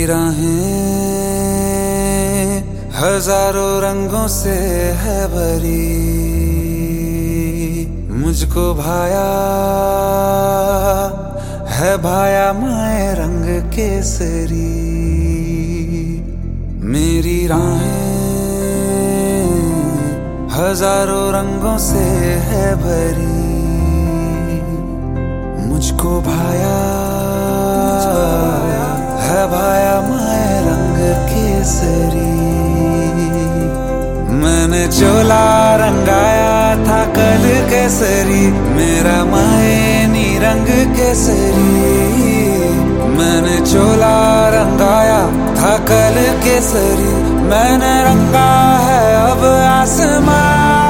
राहें हजारों रंगों से है भरी, मुझको भाया है भाया माए रंग केसरी। मेरी राहें हजारों रंगों से है भरी, मुझको भाया है भाया माए रंग केसरी। मैंने चोला रंगाया था कल केसरी, मेरा मायनी रंग केसरी। मैंने चोला रंगाया था कल केसरी, मैंने रंगा है अब आसमां।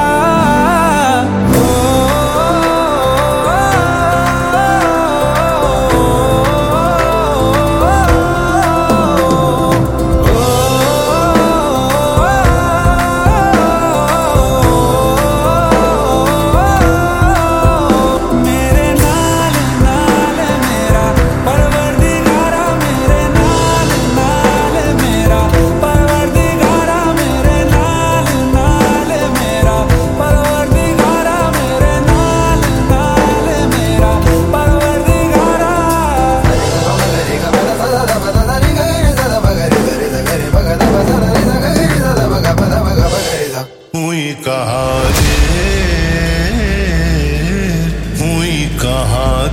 कहाँ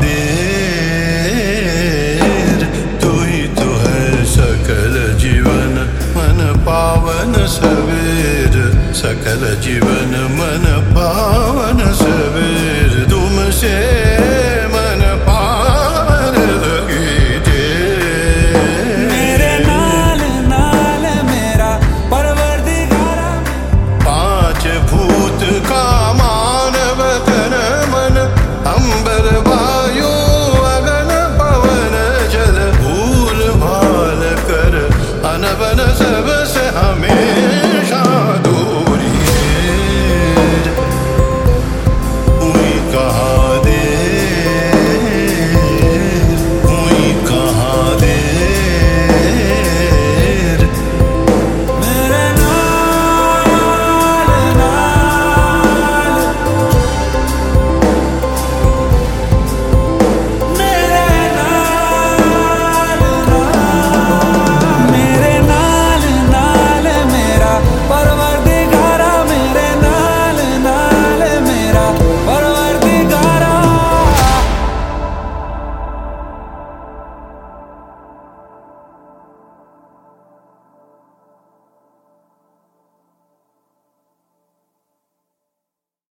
देर, तू ही तो है सकल जीवन मन पावन सवेर। सकल जीवन मन